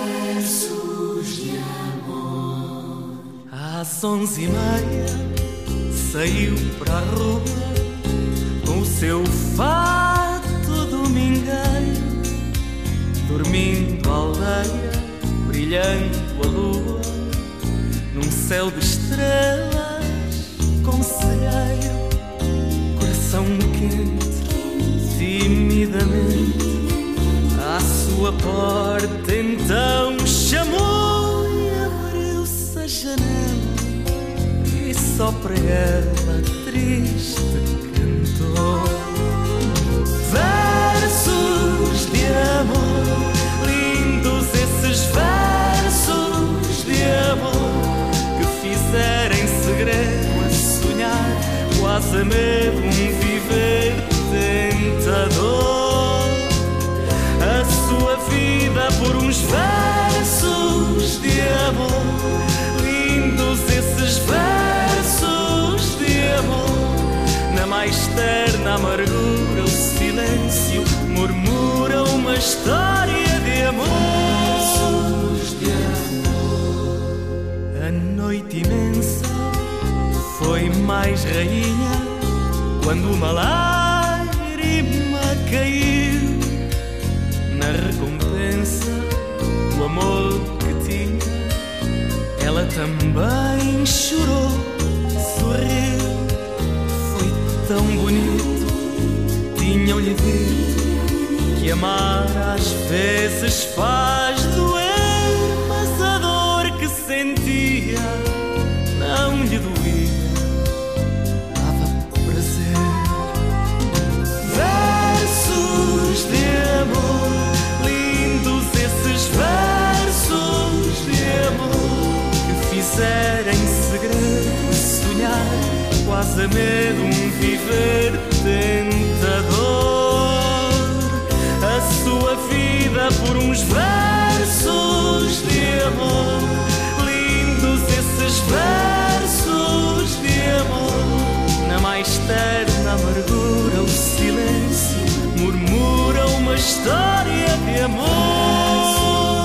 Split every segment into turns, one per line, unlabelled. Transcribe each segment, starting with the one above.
Às 11h30 saiu para a rua com o seu fato domingueiro, dormindo a aldeia, brilhando a lua num céu de estrelas conselheiro. Coração quente, timidamente à sua porta então chamou e abriu-se a janela. E só para ela triste cantou versos de amor, lindos esses versos de amor que fizeram em segredo a sonhar, quase a medo um viver tentador. A sua vida por uns versos de amor, lindos esses versos de amor. Na mais terna amargura o silêncio murmura uma história de amor. A noite imensa foi mais rainha quando uma lágrima caiu na recompensa do amor que tinha. Ela também chorou, sorriu. Foi tão bonito, tinham-lhe dito que amar às vezes faz doer, mas a dor que sentia não lhe doía, dava prazer. Versos de amor, lindos esses versos de amor que fizeram em segredo sonhar, quase a medo um viver tentador. A sua vida por uns versos de amor, lindos esses versos de amor. Na mais terna amargura o silêncio murmura uma história de amor.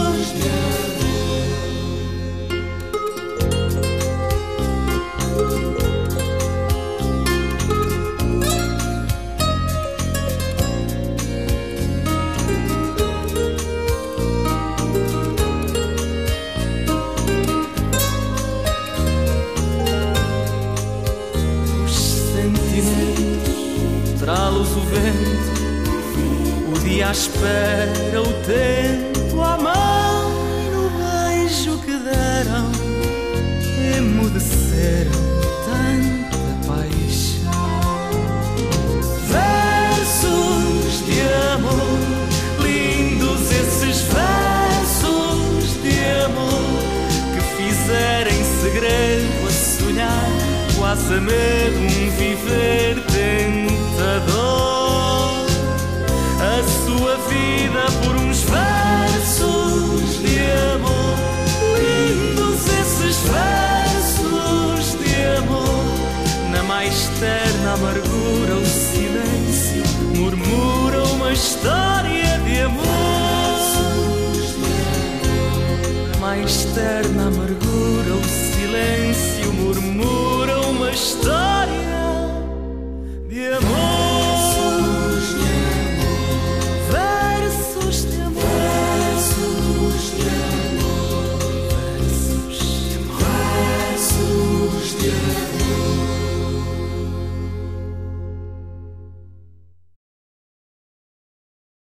Trá-los o vento, o dia à espera, o tempo à mão, e no beijo que deram emudeceram tanta paixão. Versos de amor, lindos esses versos de amor que fizeram em segredo a sonhar, quase a medo um viver